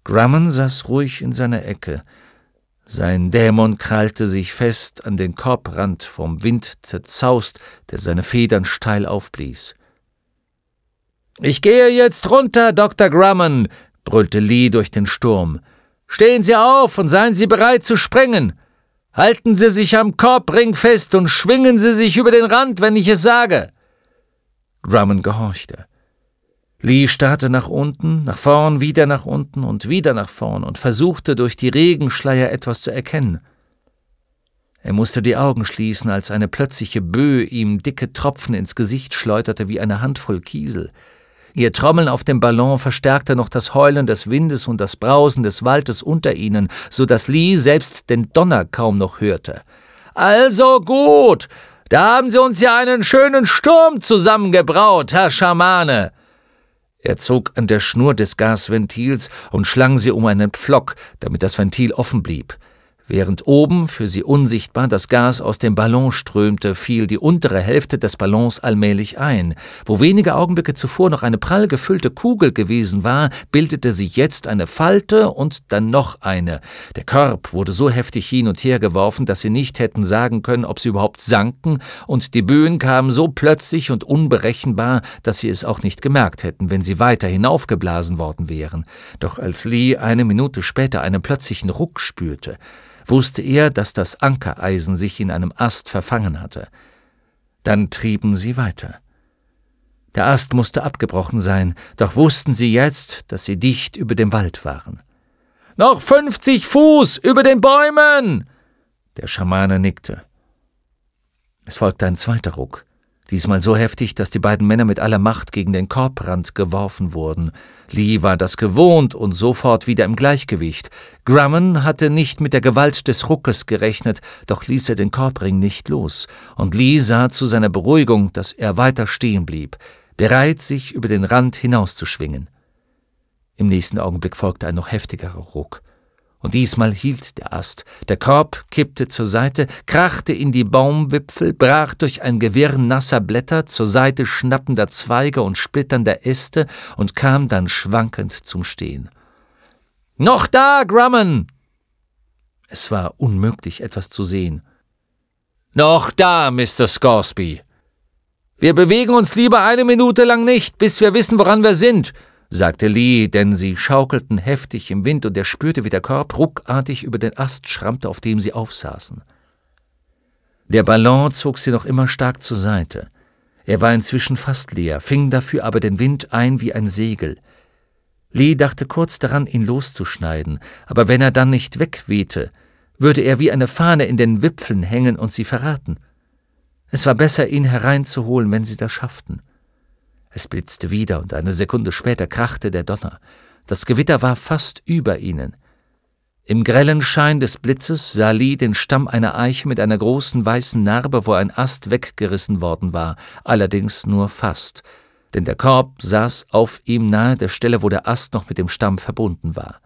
Drummond saß ruhig in seiner Ecke. Sein Dämon krallte sich fest an den Korbrand, vom Wind zerzaust, der seine Federn steil aufblies. »Ich gehe jetzt runter, Dr. Drummond«, brüllte Lee durch den Sturm. »Stehen Sie auf und seien Sie bereit zu springen. Halten Sie sich am Korbring fest und schwingen Sie sich über den Rand, wenn ich es sage.« Drummond gehorchte. Lee starrte nach unten, nach vorn, wieder nach unten und wieder nach vorn und versuchte, durch die Regenschleier etwas zu erkennen. Er musste die Augen schließen, als eine plötzliche Böe ihm dicke Tropfen ins Gesicht schleuderte wie eine Handvoll Kiesel. Ihr Trommeln auf dem Ballon verstärkte noch das Heulen des Windes und das Brausen des Waldes unter ihnen, so dass Lee selbst den Donner kaum noch hörte. »Also gut, da haben Sie uns ja einen schönen Sturm zusammengebraut, Herr Schamane!« Er zog an der Schnur des Gasventils und schlang sie um einen Pflock, damit das Ventil offen blieb. Während oben, für sie unsichtbar, das Gas aus dem Ballon strömte, fiel die untere Hälfte des Ballons allmählich ein. Wo wenige Augenblicke zuvor noch eine prall gefüllte Kugel gewesen war, bildete sich jetzt eine Falte und dann noch eine. Der Korb wurde so heftig hin und her geworfen, dass sie nicht hätten sagen können, ob sie überhaupt sanken, und die Böen kamen so plötzlich und unberechenbar, dass sie es auch nicht gemerkt hätten, wenn sie weiter hinaufgeblasen worden wären. Doch als Lee eine Minute später einen plötzlichen Ruck spürte, wusste er, dass das Ankereisen sich in einem Ast verfangen hatte. Dann trieben sie weiter. Der Ast musste abgebrochen sein, doch wussten sie jetzt, dass sie dicht über dem Wald waren. »Noch 50 Fuß über den Bäumen!« Der Schamane nickte. Es folgte ein zweiter Ruck, diesmal so heftig, dass die beiden Männer mit aller Macht gegen den Korbrand geworfen wurden. Lee war das gewohnt und sofort wieder im Gleichgewicht. Drummond hatte nicht mit der Gewalt des Ruckes gerechnet, doch ließ er den Korbring nicht los, und Lee sah zu seiner Beruhigung, dass er weiter stehen blieb, bereit, sich über den Rand hinauszuschwingen. Im nächsten Augenblick folgte ein noch heftigerer Ruck. Und diesmal hielt der Ast. Der Korb kippte zur Seite, krachte in die Baumwipfel, brach durch ein Gewirr nasser Blätter, zur Seite schnappender Zweige und splitternder Äste und kam dann schwankend zum Stehen. »Noch da, Drummond!« Es war unmöglich, etwas zu sehen. »Noch da, Mr. Scoresby!« »Wir bewegen uns lieber eine Minute lang nicht, bis wir wissen, woran wir sind«, sagte Lee, denn sie schaukelten heftig im Wind und er spürte, wie der Korb ruckartig über den Ast schrammte, auf dem sie aufsaßen. Der Ballon zog sie noch immer stark zur Seite. Er war inzwischen fast leer, fing dafür aber den Wind ein wie ein Segel. Lee dachte kurz daran, ihn loszuschneiden, aber wenn er dann nicht wegwehte, würde er wie eine Fahne in den Wipfeln hängen und sie verraten. Es war besser, ihn hereinzuholen, wenn sie das schafften. Es blitzte wieder, und eine Sekunde später krachte der Donner. Das Gewitter war fast über ihnen. Im grellen Schein des Blitzes sah Lee den Stamm einer Eiche mit einer großen weißen Narbe, wo ein Ast weggerissen worden war, allerdings nur fast, denn der Korb saß auf ihm nahe der Stelle, wo der Ast noch mit dem Stamm verbunden war.